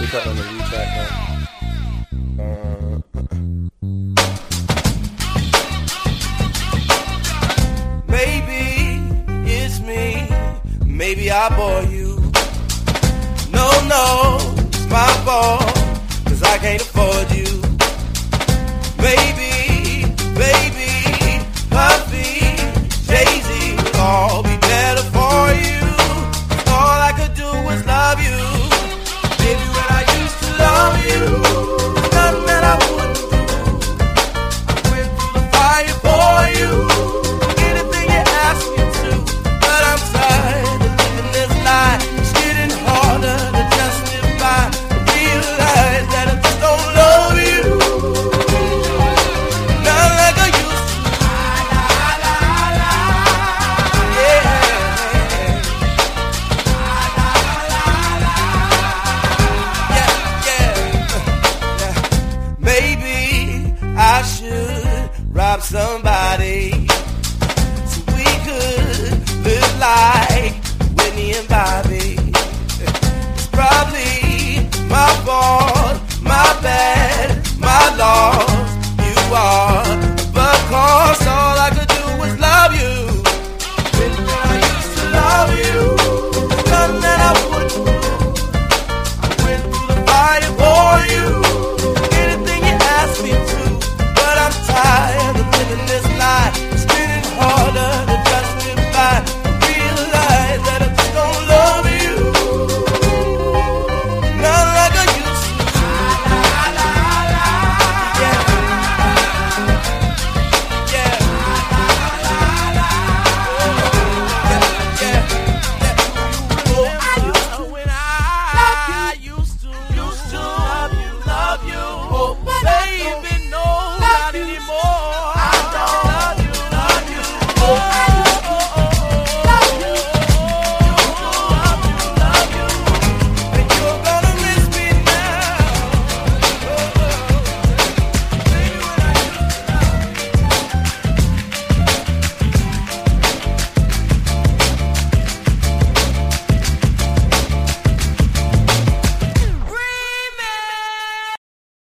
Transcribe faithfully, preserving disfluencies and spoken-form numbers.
We cutting on the lead track now. Uh, Maybe it's me, maybe I bore you. No, no, it's my fault, cause I can't afford you. Maybe, baby, Puffy, Jay-Z will all be